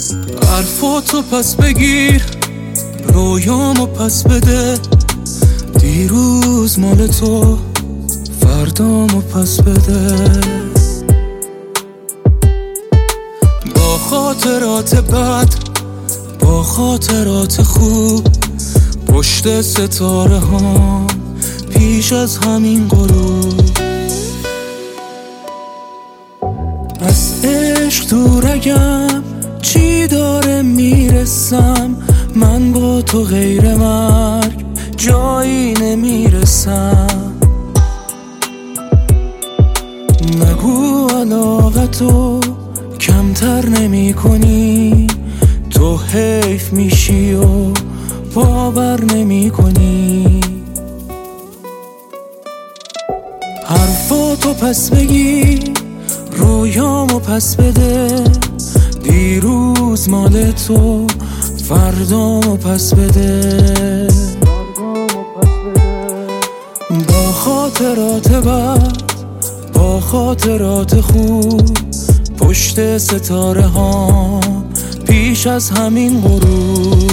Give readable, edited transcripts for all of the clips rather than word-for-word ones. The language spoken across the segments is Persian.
حرفاتو پس بگیر، رویامو پس بده. دیروز مال تو، فردامو پس بده. با خاطرات بد، با خاطرات خوب، پشت ستاره ها پیش از همین غروب. از عشق دورگم، چی داره میرسم؟ من با تو غیر مرگ جایی نمیرسم. نگو علاقتو کمتر نمی کنی، تو حیف میشی و باور نمی کنی. حرفاتو پس بگیر، رویامو پس بده. دیروز مال تو، فردامو پس بده. با خاطرات بد، با خاطرات خوب، پشت ستاره ها پیش از همین غروب.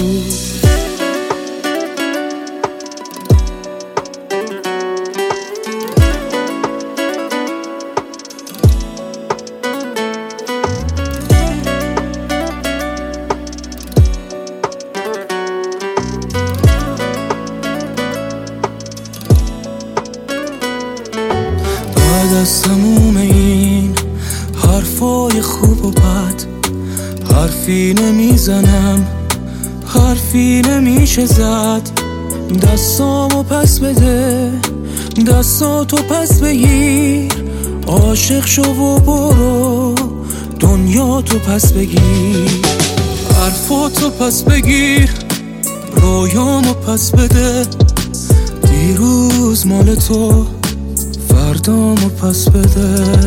بعد از تموم این حرفای خوب و بد، حرفی نمیزنم، حرفی نمیشه زد. دستامو پس بده، دستاتو پس بگیر. عاشق شو و برو، دنیاتو پس بگیر. حرفاتو پس بگیر، رویامو پس بده. دیروز مال تو، فردامو پس بده.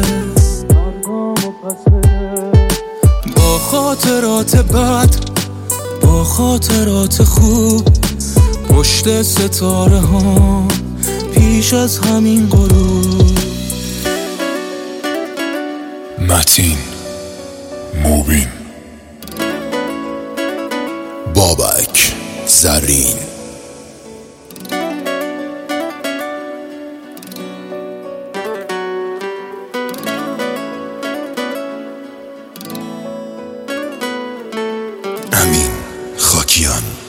با خاطرات بد، با خاطرات خوب، پشت ستاره ها پیش از همین غروب. متین موبین، بابک زرین. امین خاکیان.